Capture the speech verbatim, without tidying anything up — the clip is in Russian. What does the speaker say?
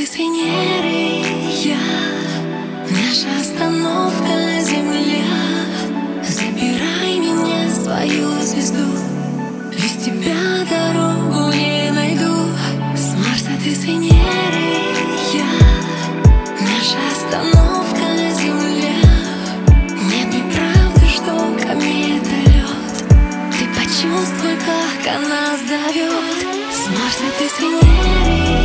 ты с Венеры, я. Наша остановка Земля. Забирай меня, свою звезду. Без тебя дорогу не найду. С Марса ты с Венеры, я. Наша остановка Земля. Нет, неправда, что комета лед. Ты почувствуй, как она зовет. С Марса ты с Венеры.